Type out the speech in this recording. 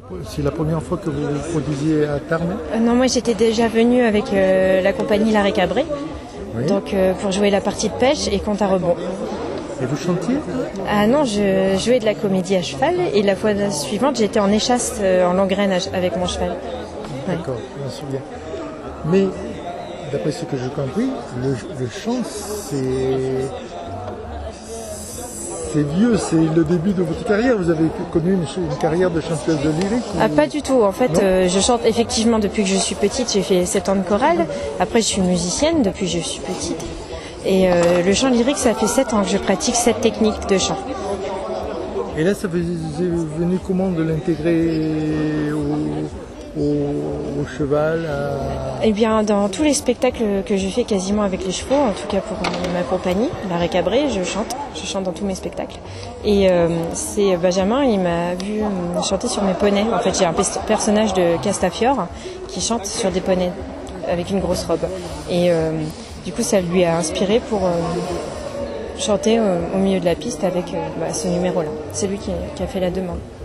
C'est la première fois que vous vous produisiez à Tarbes? Non, moi j'étais déjà venue avec la compagnie L'Arrêt Cabré, Oui. donc pour jouer la partie de pêche et compte à rebond. Et vous chantiez? Ah non, je jouais de la comédie à cheval et la fois suivante j'étais en échasse en Langrène avec mon cheval. Ouais. D'accord, je m'en souviens. Mais, d'après ce que j'ai compris, le chant, c'est vieux, c'est le début de votre carrière. Vous avez connu une carrière de chanteuse de lyrique ou... Ah, pas du tout. En fait, je chante effectivement depuis que je suis petite. J'ai fait 7 ans de chorale. Après, je suis musicienne depuis que je suis petite. Et le chant lyrique, ça fait 7 ans que je pratique cette technique de chant. Et là, ça vous est venu comment de l'intégrer au cheval Eh bien, dans tous les spectacles que je fais quasiment avec les chevaux, en tout cas pour ma compagnie, L'Arrêt Cabré, je chante dans tous mes spectacles. Et c'est Benjamin, il m'a vu chanter sur mes poneys. En fait, j'ai un personnage de Castafiore qui chante sur des poneys avec une grosse robe. Et du coup, ça lui a inspiré pour chanter au milieu de la piste avec ce numéro-là. C'est lui qui a fait la demande.